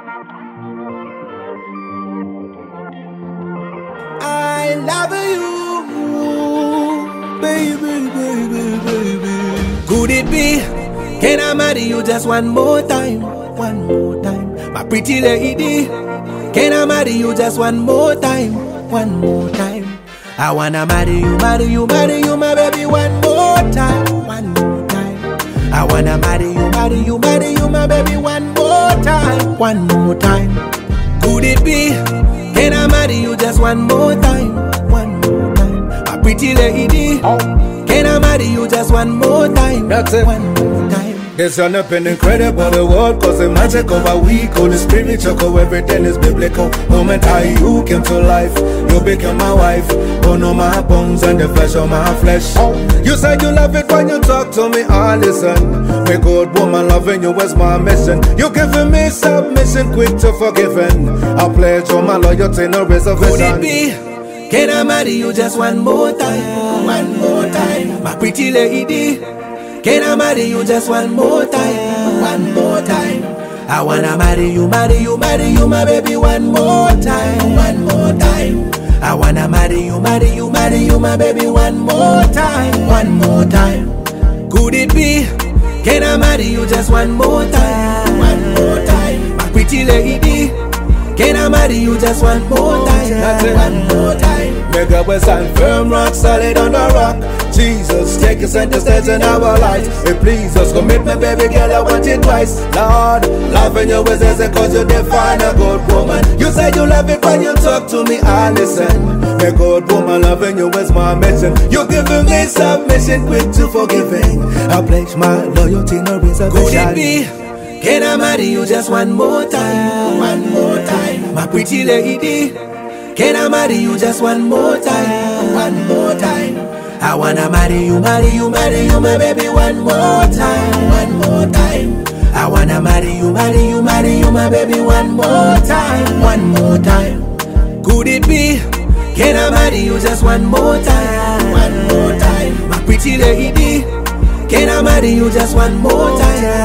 I love you, baby, baby, baby. Could it be? Can I marry you just one more time? One more time, my pretty lady. Can I marry you just one more time? One more time. I wanna marry you, marry you, marry you, my baby, one more time. One more time. I wanna marry you, marry you, marry you, my baby, one more time. One more time. Could it be? Can I marry you just one more time? One more time, my pretty lady. Can I marry you just one more time? That's it. One more time. There's nothing incredible the world cause the magic of a week. Holy Spirit choco, everything is biblical. Moment you came to life, you became my wife. Bone on my bones and the flesh on my flesh. You said you love it when you talk to me, I listen. My good woman, loving you is my mission. You giving me submission, quick to forgiving. I pledge on my loyalty, no reservation. Could it be? Can I marry you just one more time? One more time, my pretty lady. Can I marry you just one more time? One more time. I wanna marry you, marry you, marry you, my baby, one more time. One more time. I wanna marry you, marry you, marry you, my baby, one more time. One more time. Could it be? Can I marry you just one more time? One more time, my pretty lady. Can I marry you just one more time? One more time. Mega we stand firm, rock solid on the rock. Jesus, take us center stage in our lives. It please us, commit me, baby girl, I want it twice. Lord, loving you is easy cause you define a good woman. You say you love it when you talk to me, I listen. My good woman, loving you is my mission. You giving me submission, quick to forgiving. I pledge my loyalty, no reservation. Could it be? Can I marry you just one more time? One more time, my pretty lady. Can I marry you just one more time? One more time. I wanna marry you, marry you, marry you, my baby, one more time. One more time. I wanna marry you, marry you, marry you, my baby, one more time. One more time. Could it be? Can I marry you just one more time? One more time, my pretty lady. Can I marry you just one more time?